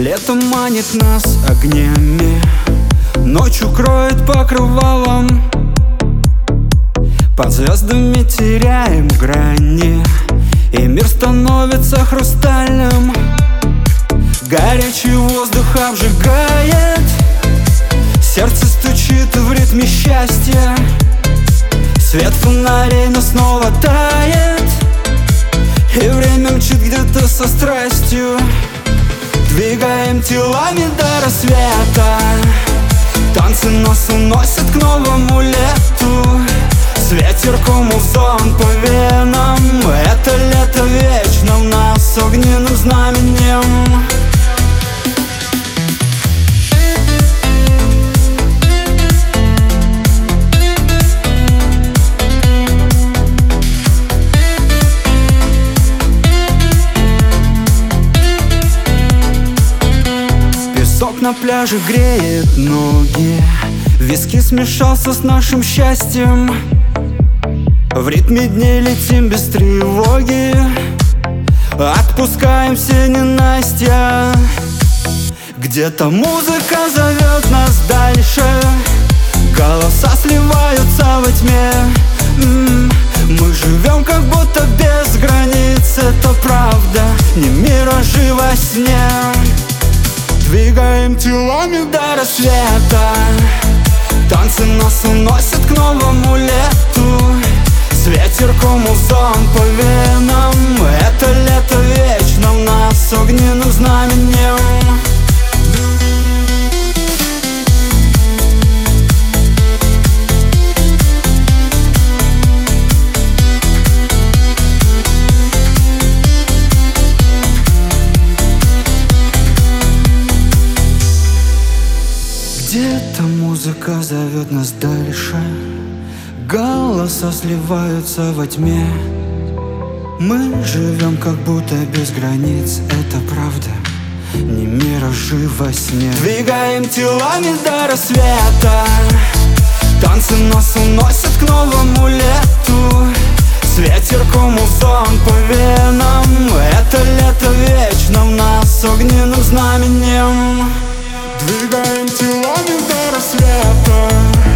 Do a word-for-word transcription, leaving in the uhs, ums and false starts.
Лето манит нас огнями, ночь укроет покрывалом. Под звездами теряем грани, и мир становится хрустальным. Горячий воздух обжигает, сердце стучит в ритме счастья. Свет фонарей, но снова тает, и время мчит где-то со страстью. Двигаем телами до рассвета, танцы нас уносят к новому лету. С ветерком музон по венам, это лето вечно в нас огненным знаменем. Песок на пляже греет ноги, виски смешался с нашим счастьем. В ритме дней летим без тревоги, отпускаем все ненастья. Где-то музыка зовет нас дальше, голоса сливаются во тьме. М-м, мы живем как будто без границ, это правда, не миражи во сне. Двигаем телами до рассвета, танцы нас уносят к новому лету. С ветерком музон по венам, это лето вечно в нас огненным знаменем. Где-то музыка зовет нас дальше, голоса сливаются во тьме. Мы живем как будто без границ, это правда, не миражи во сне. Двигаем телами до рассвета, танцы нас уносят к новому лету. С ветерком музон по венам, это лето вечно в нас огненным знаменем. Двигаем телами до рассвета,